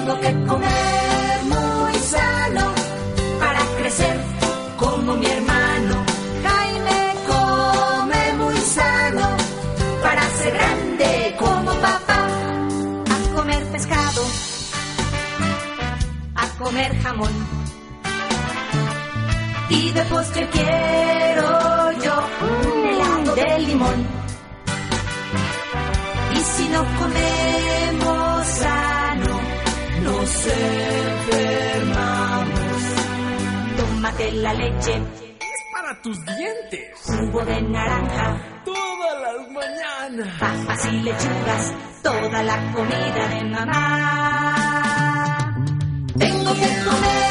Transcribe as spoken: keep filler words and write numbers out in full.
Tengo que comer muy sano para crecer como mi hermano. Jaime come muy sano para ser grande como papá. A comer pescado, a comer jamón. Y de postre quiero yo un helado de limón. Y si no comemos sano, nos enfermamos. Tómate la leche, es para tus dientes. Jugo de naranja, todas las mañanas. Papas y lechugas, toda la comida de mamá. Tengo que comer